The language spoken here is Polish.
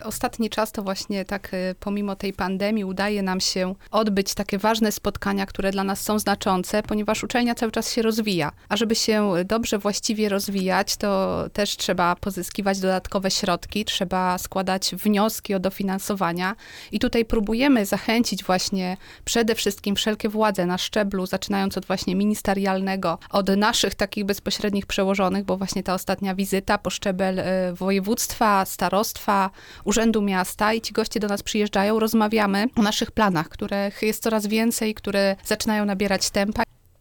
Ostatni czas to właśnie tak pomimo tej pandemii udaje nam się odbyć takie ważne spotkania, które dla nas są znaczące, ponieważ uczelnia cały czas się rozwija. A żeby się dobrze, właściwie rozwijać, to też trzeba pozyskiwać dodatkowe środki, trzeba składać wnioski o dofinansowania i tutaj próbujemy zachęcić właśnie przede wszystkim wszelkie władze na szczeblu, zaczynając od właśnie ministerialnego, od naszych takich bezpośrednich przełożonych, bo właśnie ta ostatnia wizyta po szczebel województwa, starostwa, urzędu miasta i ci goście do nas przyjeżdżają, rozmawiamy o naszych planach, których jest coraz więcej, które zaczynają nabierać tempa.